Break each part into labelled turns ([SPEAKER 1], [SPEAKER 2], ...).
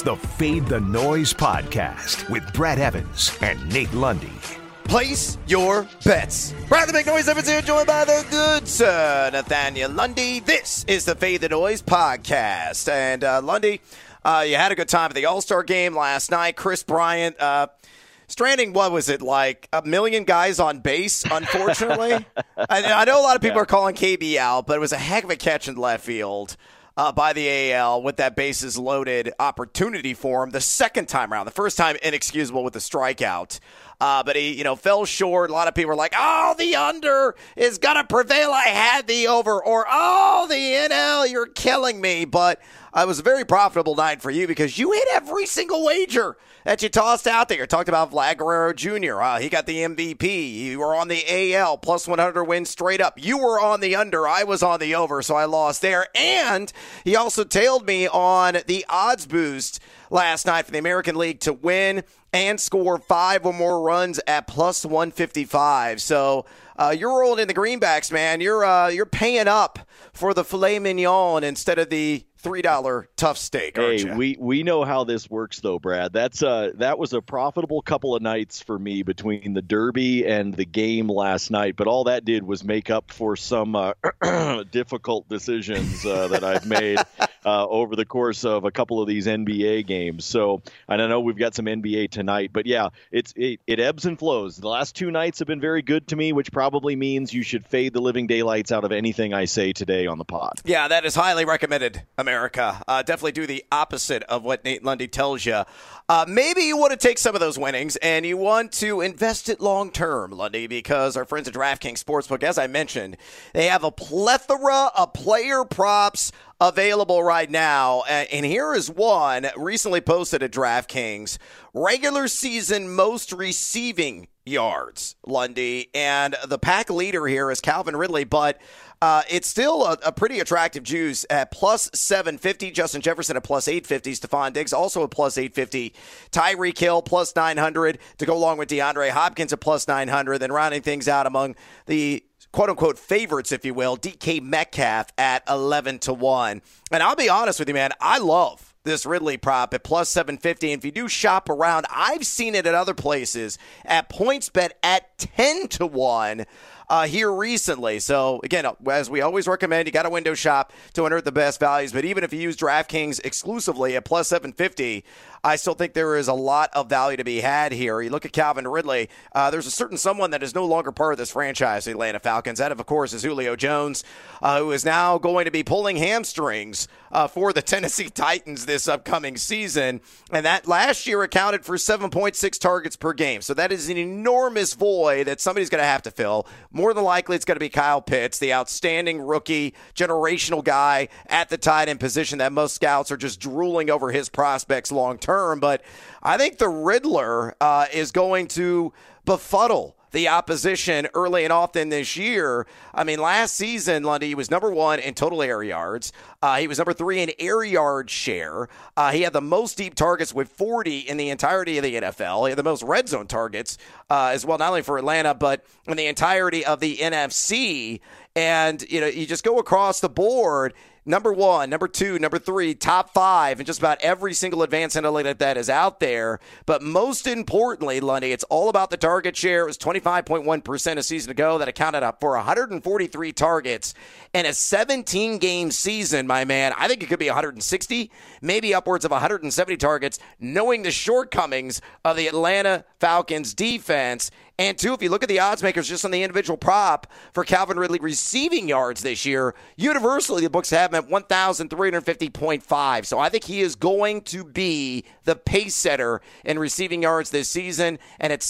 [SPEAKER 1] the Fade the Noise podcast with Brad Evans and Nate Lundy.
[SPEAKER 2] Place your bets. Brad the Big Noise Evans here, joined by the good sir, Nathaniel Lundy. This is the Fade the Noise podcast. And Lundy, you had a good time at the All-Star game last night. Chris Bryant stranding, what was it, like 1 million guys on base, unfortunately? I know a lot of people are calling KB out, but it was a heck of a catch in left field by the AL with that bases loaded opportunity for him the second time around. The first time, inexcusable with the strikeout. But he, fell short. A lot of people are like, oh, the under is going to prevail. I had the over. Or, oh, the NL, you're killing me. But it was a very profitable night for you because you hit every single wager that you tossed out there. You talked about Vlad Guerrero Jr. He got the MVP. You were on the AL, plus 100 wins straight up. You were on the under. I was on the over, so I lost there. And he also tailed me on the odds boost last night for the American League to win and score 5 or more runs at plus 155. So you're rolling in the greenbacks, man. You're paying up for the filet mignon instead of the $3 tough steak, aren't you?
[SPEAKER 3] Hey, we know how this works, though, Brad. That was a profitable couple of nights for me between the Derby and the game last night. But all that did was make up for some difficult decisions that I've made over the course of a couple of these NBA games. So I know we've got some NBA tonight, but yeah, it ebbs and flows. The last 2 nights have been very good to me, which probably means you should fade the living daylights out of anything I say today on the pod.
[SPEAKER 2] Yeah, that is highly recommended, America. Definitely do the opposite of what Nate Lundy tells you. Maybe you want to take some of those winnings and you want to invest it long term, Lundy, because our friends at DraftKings Sportsbook, as I mentioned, they have a plethora of player props available right now. And here is one recently posted at DraftKings. Regular season most receiving yards, Lundy. And the pack leader here is Calvin Ridley, but it's still a pretty attractive juice at plus 750. Justin Jefferson at plus 850. Stephon Diggs also at plus 850. Tyreek Hill plus 900 to go along with DeAndre Hopkins at plus 900. Then rounding things out among the quote-unquote favorites, if you will, DK Metcalf at 11-1. And I'll be honest with you, man, I love this Ridley prop at plus 750. And if you do shop around, I've seen it at other places at PointsBet at 10-1. Here recently. So, again, as we always recommend, you got to window shop to unearth the best values. But even if you use DraftKings exclusively at plus 750, I still think there is a lot of value to be had here. You look at Calvin Ridley, there's a certain someone that is no longer part of this franchise, the Atlanta Falcons. That, of course, is Julio Jones, who is now going to be pulling hamstrings for the Tennessee Titans this upcoming season. And that last year accounted for 7.6 targets per game. So that is an enormous void that somebody's going to have to fill. More than likely, it's going to be Kyle Pitts, the outstanding rookie, generational guy at the tight end position that most scouts are just drooling over his prospects long term. But I think the Riddler is going to befuddle the opposition early and often this year. I mean, last season, Lundy, he was number 1 in total air yards. He was number 3 in air yard share. He had the most deep targets with 40 in the entirety of the NFL. He had the most red zone targets as well, not only for Atlanta, but in the entirety of the NFC. And, you just go across the board. Number 1, number 2, number 3, top 5, and just about every single advanced analytic that is out there. But most importantly, Lundy, it's all about the target share. It was 25.1% a season ago. That accounted up for 143 targets in a 17-game season, my man. I think it could be 160, maybe upwards of 170 targets, knowing the shortcomings of the Atlanta Falcons defense. And, two, if you look at the odds makers just on the individual prop for Calvin Ridley receiving yards this year, universally the books have him at 1,350.5. So I think he is going to be the pace setter in receiving yards this season. And at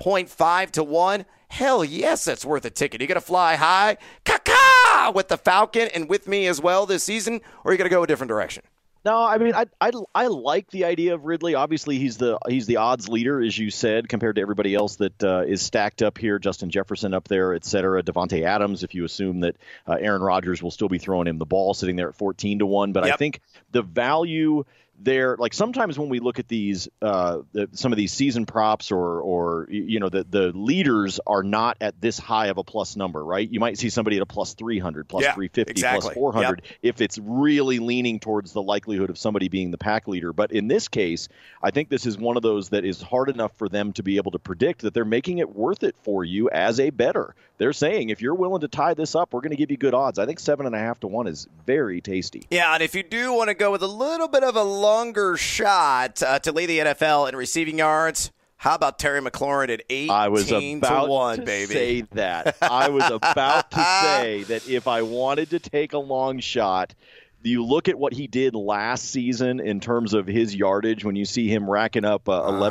[SPEAKER 2] 7.5-1, hell yes, that's worth a ticket. You going to fly high, with the Falcon and with me as well this season, or are you going to go a different direction?
[SPEAKER 3] No, I mean, I like the idea of Ridley. Obviously, he's the odds leader, as you said, compared to everybody else that is stacked up here. Justin Jefferson up there, et cetera. Devontae Adams, if you assume that Aaron Rodgers will still be throwing him the ball, sitting there at 14-1. But yep. I think the value they're like, sometimes when we look at these some of these season props or the leaders are not at this high of a plus number, right? You might see somebody at a plus 300, plus 350,
[SPEAKER 2] exactly.
[SPEAKER 3] plus 400 if it's really leaning towards the likelihood of somebody being the pack leader. But in this case, I think this is one of those that is hard enough for them to be able to predict that they're making it worth it for you as a bettor. They're saying, if you're willing to tie this up, we're going to give you good odds. I think 7.5 to 1 is very tasty.
[SPEAKER 2] Yeah, and if you do want to go with a little bit of a longer shot to lead the NFL in receiving yards, how about Terry McLaurin at 18 to 1, baby?
[SPEAKER 3] Say that. I was about to say that if I wanted to take a long shot, you look at what he did last season in terms of his yardage when you see him racking up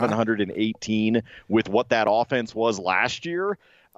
[SPEAKER 3] 1,118 with what that offense was last year.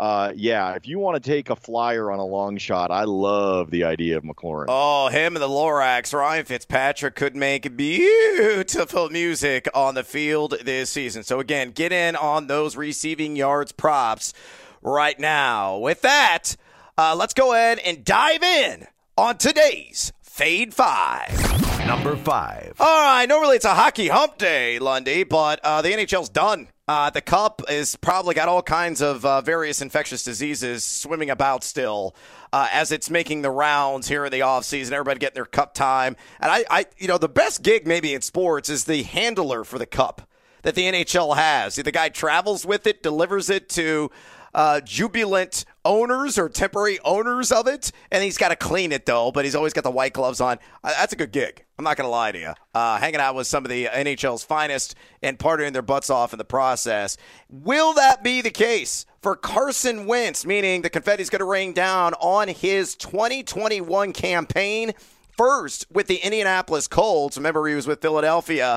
[SPEAKER 3] If you want to take a flyer on a long shot, I love the idea of McLaurin.
[SPEAKER 2] Oh, him and the Lorax. Ryan Fitzpatrick could make beautiful music on the field this season. So, again, get in on those receiving yards props right now. With that, let's go ahead and dive in on today's Fade 5.
[SPEAKER 1] Number 5.
[SPEAKER 2] All right, normally it's a hockey hump day, Lundy, but the NHL's done. The Cup has probably got all kinds of various infectious diseases swimming about still as it's making the rounds here in the offseason. Everybody getting their Cup time. And I the best gig maybe in sports is the handler for the Cup that the NHL has. The guy travels with it, delivers it to jubilant owners or temporary owners of it, and he's got to clean it, though, but he's always got the white gloves on. That's a good gig. I'm not going to lie to you. Hanging out with some of the NHL's finest and partying their butts off in the process. Will that be the case for Carson Wentz, meaning the confetti's going to rain down on his 2021 campaign? First, with the Indianapolis Colts. Remember, he was with Philadelphia,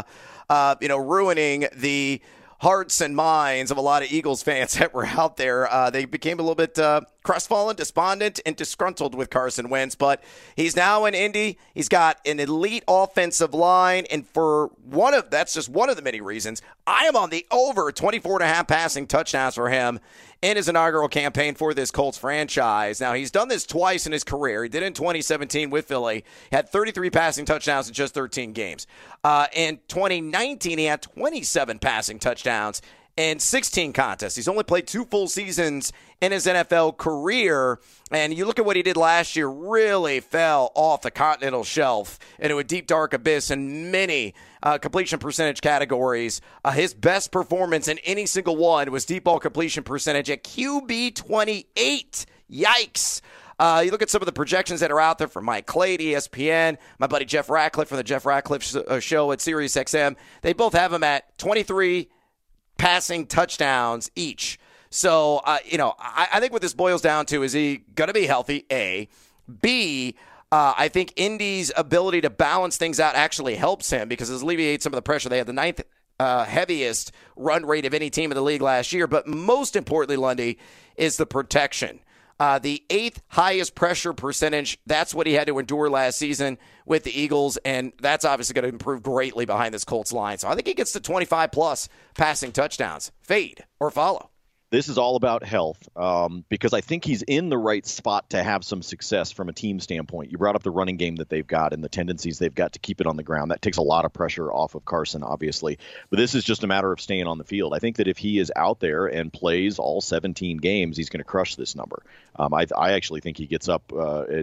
[SPEAKER 2] ruining the hearts and minds of a lot of Eagles fans that were out there. They became a little bit crestfallen, despondent, and disgruntled with Carson Wentz, but he's now in Indy. He's got an elite offensive line, and that's just one of the many reasons I am on the over 24.5 passing touchdowns for him in his inaugural campaign for this Colts franchise. Now, he's done this twice in his career. He did it in 2017 with Philly. He had 33 passing touchdowns in just 13 games. In 2019, he had 27 passing touchdowns in 16 contests. He's only played 2 full seasons in his NFL career, and you look at what he did last year, really fell off the continental shelf into a deep, dark abyss in many completion percentage categories. His best performance in any single one was deep ball completion percentage at QB 28. Yikes. You look at some of the projections that are out there from Mike Clay at ESPN, my buddy Jeff Ratcliffe from the Jeff Ratcliffe Show at SiriusXM. They both have him at 23 passing touchdowns each. So, I think what this boils down to is he going to be healthy, A. B, I think Indy's ability to balance things out actually helps him because it alleviates some of the pressure. They had the 9th heaviest run rate of any team in the league last year. But most importantly, Lundy, is the protection. The 8th highest pressure percentage, that's what he had to endure last season with the Eagles, and that's obviously going to improve greatly behind this Colts line. So I think he gets to 25-plus passing touchdowns. Fade or follow?
[SPEAKER 3] This is all about health because I think he's in the right spot to have some success from a team standpoint. You brought up the running game that they've got and the tendencies they've got to keep it on the ground. That takes a lot of pressure off of Carson, obviously. But this is just a matter of staying on the field. I think that if he is out there and plays all 17 games, he's going to crush this number. I actually think he gets up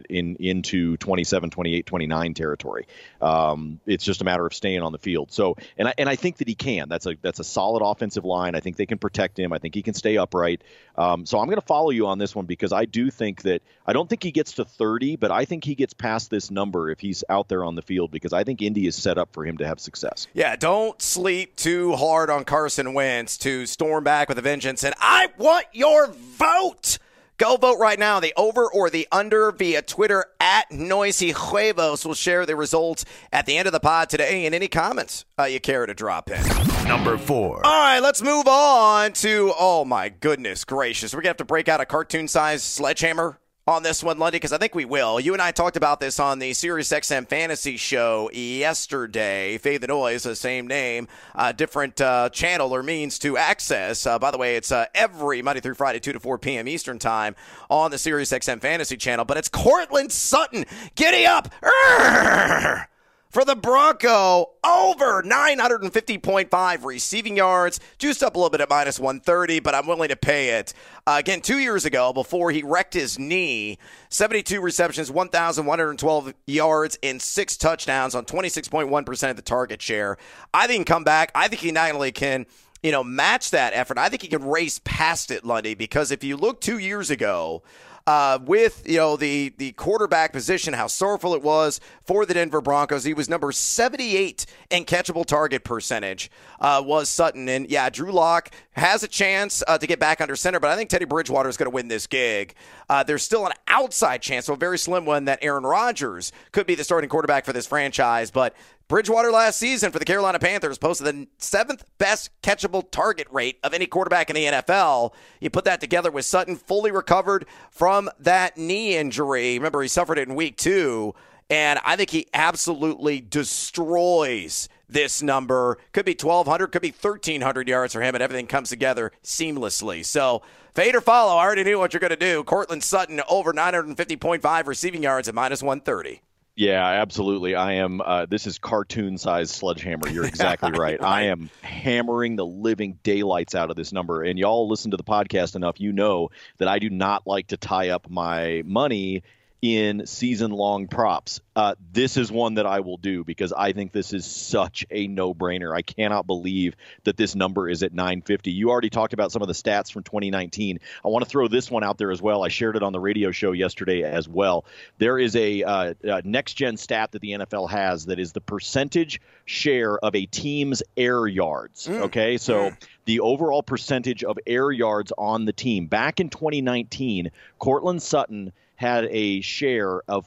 [SPEAKER 3] into 27, 28, 29 territory. It's just a matter of staying on the field. So, and I think that he can. That's a solid offensive line. I think they can protect him. I think he can stay upright. So I'm going to follow you on this one because I do think that I don't think he gets to 30, but I think he gets past this number if he's out there on the field because I think Indy is set up for him to have success.
[SPEAKER 2] Yeah, don't sleep too hard on Carson Wentz to storm back with a vengeance. And I want your vote. Go vote right now, the over or the under via Twitter at Noisy Huevos. We'll share the results at the end of the pod today and any comments you care to drop in.
[SPEAKER 1] Number 4.
[SPEAKER 2] All right, let's move on to, oh my goodness gracious. We're going to have to break out a cartoon-sized sledgehammer on this one, Lundy, because I think we will. You and I talked about this on the SiriusXM Fantasy Show yesterday. Fade the Noise, the same name, different channel or means to access. By the way, it's every Monday through Friday, 2 to 4 p.m. Eastern Time on the SiriusXM Fantasy channel. But it's Courtland Sutton. Giddy up! for the Bronco, over 950.5 receiving yards, juiced up a little bit at minus 130, but I'm willing to pay it. Again, 2 years ago, before he wrecked his knee, 72 receptions, 1,112 yards, and 6 touchdowns on 26.1% of the target share. I think he can come back. I think he not only can match that effort, I think he can race past it, Lundy, because if you look 2 years ago, with the quarterback position, how sorrowful it was for the Denver Broncos. He was number 78 in catchable target percentage, was Sutton. And yeah, Drew Lock has a chance to get back under center, but I think Teddy Bridgewater is going to win this gig. There's still an outside chance, so a very slim one, that Aaron Rodgers could be the starting quarterback for this franchise. But Bridgewater last season for the Carolina Panthers posted the 7th best catchable target rate of any quarterback in the NFL. You put that together with Sutton fully recovered from that knee injury. Remember, he suffered it in week 2, and I think he absolutely destroys this number. Could be 1,200, could be 1,300 yards for him, and everything comes together seamlessly. So, fade or follow, I already knew what you're going to do. Cortland Sutton over 950.5 receiving yards at minus 130.
[SPEAKER 3] Yeah, absolutely. I am. This is cartoon-sized sledgehammer. You're exactly right. I am hammering the living daylights out of this number. And y'all listen to the podcast enough, you know that I do not like to tie up my money in season-long props. This is one that I will do because I think this is such a no-brainer. I cannot believe that this number is at 950. You already talked about some of the stats from 2019. I want to throw this one out there as well. I shared it on the radio show yesterday as well. There is a next-gen stat that the NFL has that is the percentage share of a team's air yards. Okay, so the overall percentage of air yards on the team. Back in 2019, Cortland Sutton had a share of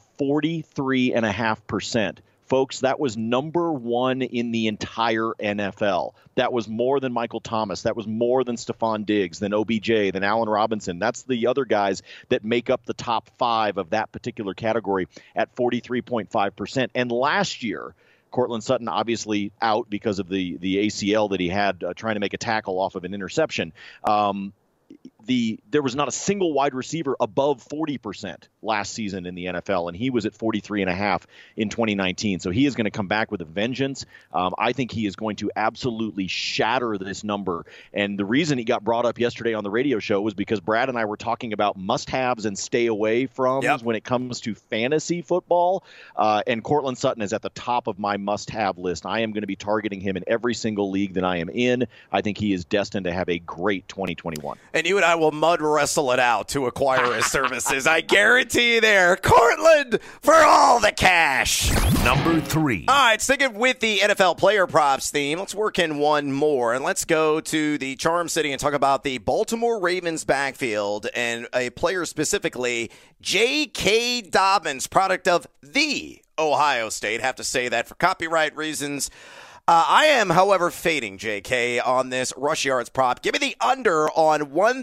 [SPEAKER 3] 43.5%. Folks, that was number 1 in the entire NFL. That was more than Michael Thomas. That was more than Stephon Diggs, than OBJ, than Allen Robinson. That's the other guys that make up the top 5 of that particular category at 43.5%. And last year, Cortland Sutton obviously out because of the ACL that he had trying to make a tackle off of an interception. There was not a single wide receiver above 40% last season in the NFL, and he was at 43.5 in 2019. So he is going to come back with a vengeance. I think he is going to absolutely shatter this number. And the reason he got brought up yesterday on the radio show was because Brad and I were talking about must-haves and stay away from when it comes to fantasy football. And Cortland Sutton is at the top of my must-have list. I am going to be targeting him in every single league that I am in. I think he is destined to have a great 2021.
[SPEAKER 2] And you and I will mud wrestle it out to acquire his services. I guarantee you there. Cortland for all the cash.
[SPEAKER 1] Number 3.
[SPEAKER 2] All right, sticking with the NFL player props theme, let's work in one more. And let's go to the Charm City and talk about the Baltimore Ravens backfield and a player specifically, J.K. Dobbins, product of the Ohio State. Have to say that for copyright reasons. I am, however, fading JK on this rush yards prop. Give me the under on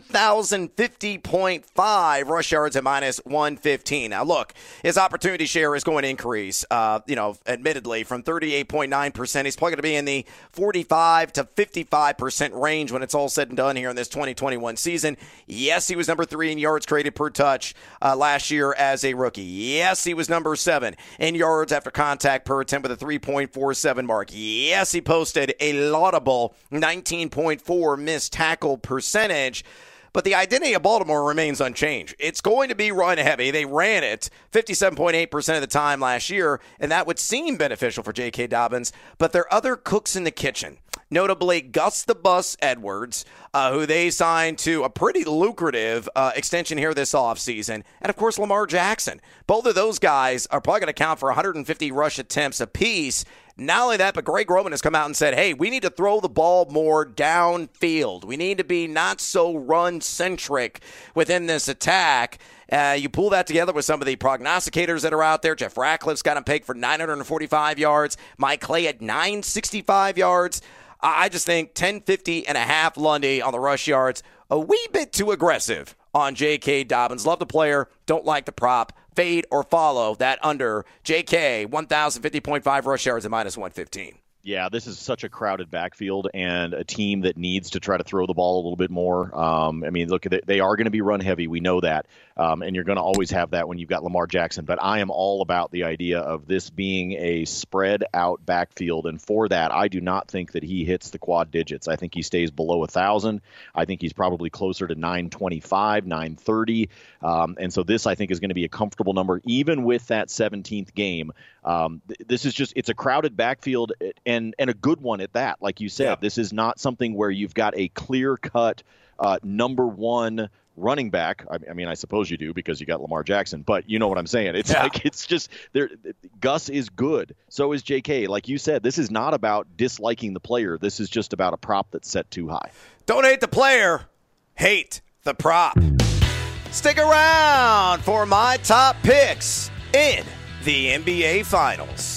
[SPEAKER 2] 1,050.5 rush yards at minus 115. Now, look, his opportunity share is going to increase, admittedly, from 38.9%. He's probably going to be in the 45 to 55% range when it's all said and done here in this 2021 season. Yes, he was number 3 in yards created per touch last year as a rookie. Yes, he was number 7 in yards after contact per attempt with a 3.47 mark. Yes, he posted a laudable 19.4 missed tackle percentage, but the identity of Baltimore remains unchanged. It's going to be run heavy. They ran it 57.8% of the time last year, and that would seem beneficial for J.K. Dobbins, but there are other cooks in the kitchen. Notably, Gus the Bus Edwards, who they signed to a pretty lucrative extension here this offseason, and, of course, Lamar Jackson. Both of those guys are probably going to count for 150 rush attempts apiece. Not only that, but Greg Roman has come out and said, hey, we need to throw the ball more downfield. We need to be not so run-centric within this attack. You pull that together with some of the prognosticators that are out there. Jeff Ratcliffe's got him pegged for 945 yards. Mike Clay at 965 yards. I just think 1050.5 Lundy on the rush yards. A wee bit too aggressive on J.K. Dobbins. Love the player. Don't like the prop. Fade or follow that under J.K. 1,050.5 rush yards at minus 115.
[SPEAKER 3] Yeah, this is such a crowded backfield and a team that needs to try to throw the ball a little bit more. I mean, look, they are going to be run heavy. We know that. And you're going to always have that when you've got Lamar Jackson. But I am all about the idea of this being a spread out backfield. And for that, I do not think that he hits the quad digits. I think he stays below 1,000. I think he's probably closer to 925, 930. And so this, I think, is going to be a comfortable number, even with that 17th game. This is just, it's a crowded backfield and a good one at that. Like you said, This is not something where you've got a clear-cut number one running back. I mean, I suppose you do because you got Lamar Jackson, but you know what I'm saying. It's like, it's just there. Gus is good. So is JK. Like you said, this is not about disliking the player. This is just about a prop that's set too high.
[SPEAKER 2] Don't hate the player, hate the prop. Stick around for my top picks in the NBA Finals.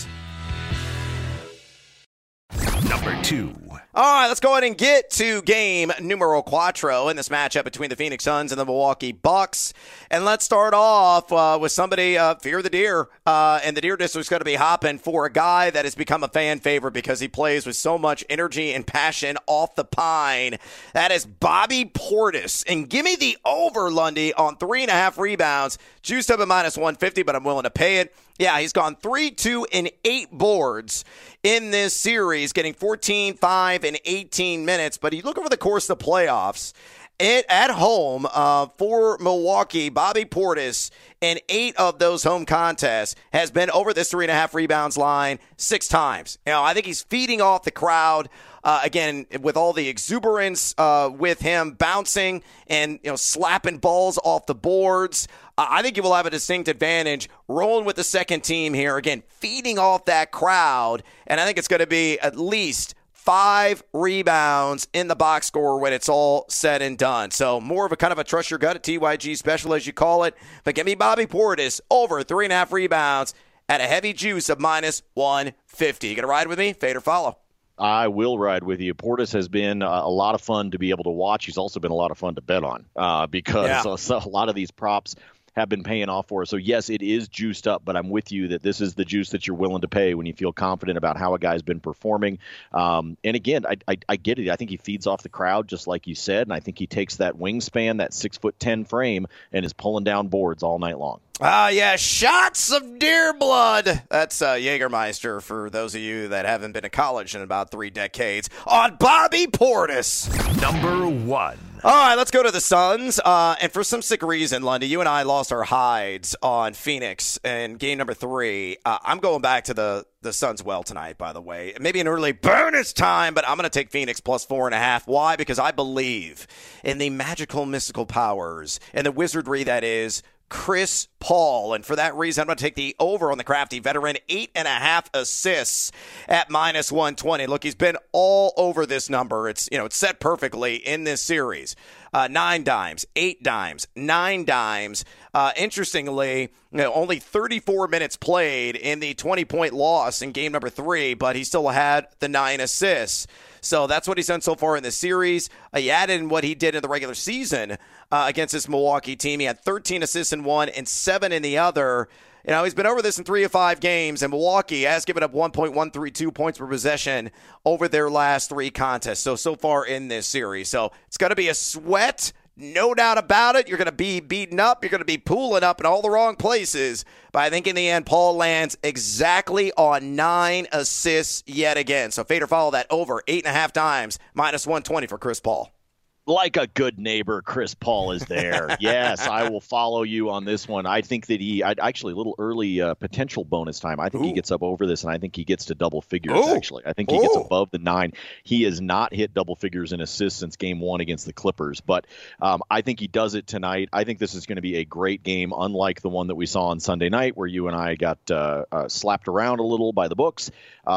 [SPEAKER 1] Number 2.
[SPEAKER 2] All right, let's go ahead and get to game numero cuatro in this matchup between the Phoenix Suns and the Milwaukee Bucks. And let's start off with somebody, Fear the Deer. And the Deer District's going to be hopping for a guy that has become a fan favorite because he plays with so much energy and passion off the pine. That is Bobby Portis. And give me the over, Lundy, on 3.5 rebounds. Juiced up at -150, but I'm willing to pay it. Yeah, he's gone 3, 2, and 8 boards in this series, getting 14, 5, and 18 minutes. But you look over the course of the playoffs, at home for Milwaukee, Bobby Portis in 8 of those home contests has been over this 3.5 rebounds line 6 times. You know, I think he's feeding off the crowd. Again, with all the exuberance with him bouncing and slapping balls off the boards, I think he will have a distinct advantage rolling with the second team here. Again, feeding off that crowd, and I think it's going to be at least 5 rebounds in the box score when it's all said and done. So more of a kind of a trust your gut, a TYG special as you call it. But give me Bobby Portis over 3.5 rebounds at a heavy juice of -150. You going to ride with me? Fade or follow?
[SPEAKER 3] I will ride with you. Portis has been a lot of fun to be able to watch. He's also been a lot of fun to bet on because a lot of these props have been paying off for us. So, yes, it is juiced up, but I'm with you that this is the juice that you're willing to pay when you feel confident about how a guy's been performing. And, again, I get it. I think he feeds off the crowd, just like you said, and I think he takes that wingspan, that 6'10" frame, and is pulling down boards all night long.
[SPEAKER 2] Shots of deer blood. That's Jägermeister for those of you that haven't been to college in about 3 decades. On Bobby Portis.
[SPEAKER 1] Number 1.
[SPEAKER 2] All right, let's go to the Suns. And for some sick reason, Lundy, you and I lost our hides on Phoenix in game number 3. I'm going back to the Suns well tonight, by the way. Maybe an early bonus time, but I'm going to take Phoenix plus 4.5. Why? Because I believe in the magical, mystical powers and the wizardry that is Chris Paul. And for that reason, I'm going to take the over on the crafty veteran. 8.5 assists at -120. Look, he's been all over this number. It's set perfectly in this series. 9 dimes, 8 dimes, 9 dimes. Interestingly, only 34 minutes played in the 20-point loss in game number 3, but he still had the 9 assists. So that's what he's done so far in the series. He added in what he did in the regular season against this Milwaukee team. He had 13 assists in one and 7 in the other. He's been over this in 3 of 5 games, and Milwaukee has given up 1.132 points per possession over their last 3 contests. So far in this series. So it's going to be a sweat. No doubt about it. You're going to be beaten up. You're going to be pooling up in all the wrong places. But I think in the end, Paul lands exactly on 9 assists yet again. So fade or follow that over 8.5 times, -120 for Chris Paul.
[SPEAKER 3] Like a good neighbor, Chris Paul is there. Yes, I will follow you on this one. I think that actually a little early potential bonus time. I think he gets up over this, and I think he gets to double figures, actually. I think he gets above the 9. He has not hit double figures in assists since game 1 against the Clippers, but I think he does it tonight. I think this is going to be a great game, unlike the one that we saw on Sunday night where you and I got slapped around a little by the books.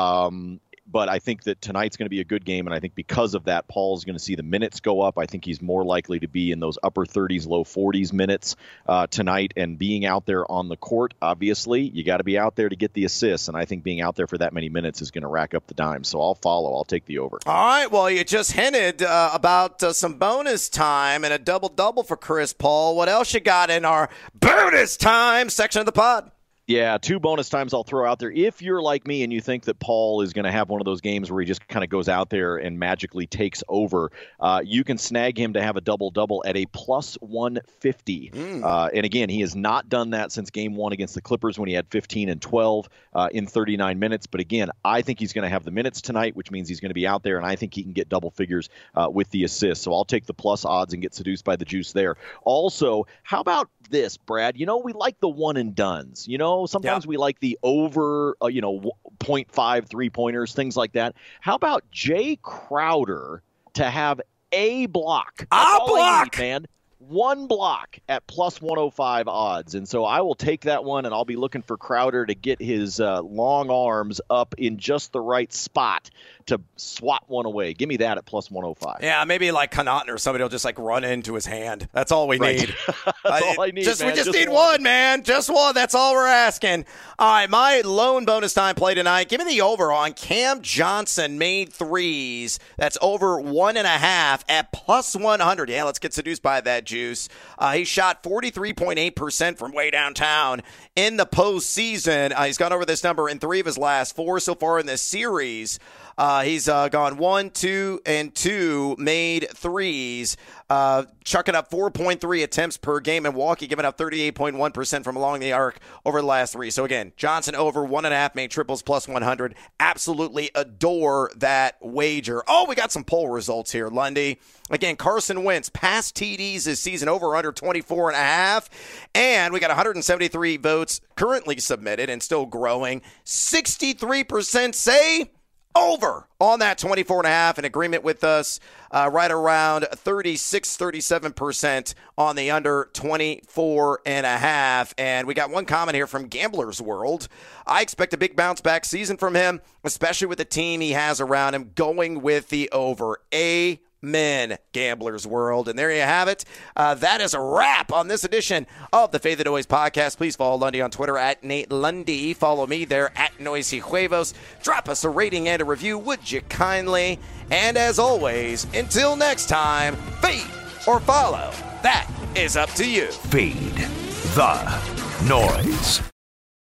[SPEAKER 3] But I think that tonight's going to be a good game, and I think because of that, Paul's going to see the minutes go up. I think he's more likely to be in those upper 30s, low 40s minutes tonight. And being out there on the court, obviously, you got to be out there to get the assists, and I think being out there for that many minutes is going to rack up the dimes. So I'll follow. I'll take the over.
[SPEAKER 2] All right, well, you just hinted about some bonus time and a double-double for Chris Paul. What else you got in our bonus time section of the pod?
[SPEAKER 3] Yeah, 2 bonus times I'll throw out there. If you're like me and you think that Paul is going to have one of those games where he just kind of goes out there and magically takes over, you can snag him to have a double-double at a plus 150. And again, he has not done that since game 1 against the Clippers when he had 15 and 12 in 39 minutes. But again, I think he's going to have the minutes tonight, which means he's going to be out there, and I think he can get double figures with the assists. So I'll take the plus odds and get seduced by the juice there. Also, how about this, Brad? We like the one-and-dones. Sometimes we like the over, 0.5 three-pointers, things like that. How about Jay Crowder to have a block?
[SPEAKER 2] A block!
[SPEAKER 3] Man. 1 block at plus 105 odds. And so I will take that one, and I'll be looking for Crowder to get his long arms up in just the right spot to swat one away. Give me that at plus 105.
[SPEAKER 2] Yeah, maybe like Connaughton or somebody will just run into his hand. That's all we need.
[SPEAKER 3] That's all I need, man.
[SPEAKER 2] We just need one, man. Just one. That's all we're asking. All right, my lone bonus time play tonight. Give me the over on Cam Johnson made threes. That's over 1.5 at plus 100. Yeah, let's get seduced by that juice. He shot 43.8% from way downtown in the postseason. He's gone over this number in 3 of his last 4 so far in this series. He's gone 1, 2, and 2 made threes, chucking up 4.3 attempts per game. Milwaukee giving up 38.1% from along the arc over the last 3. So again, Johnson over 1.5 made triples plus 100. Absolutely adore that wager. Oh, we got some poll results here, Lundy. Again, Carson Wentz past TDs this season over under 24.5. And we got 173 votes currently submitted and still growing. 63% say over on that 24.5, in agreement with us, right around 36-37% on the under 24.5. And we got one comment here from Gambler's World. I expect a big bounce back season from him, especially with the team he has around him, going with the over. Amen, Gambler's World. And there you have it. That is a wrap on this edition of the Fade the Noise podcast. Please follow Lundy on Twitter at Nate Lundy. Follow me there at Noisy Huevos. Drop us a rating and a review, would you kindly? And as always, until next time, fade or follow. That is up to you.
[SPEAKER 1] Fade the Noise.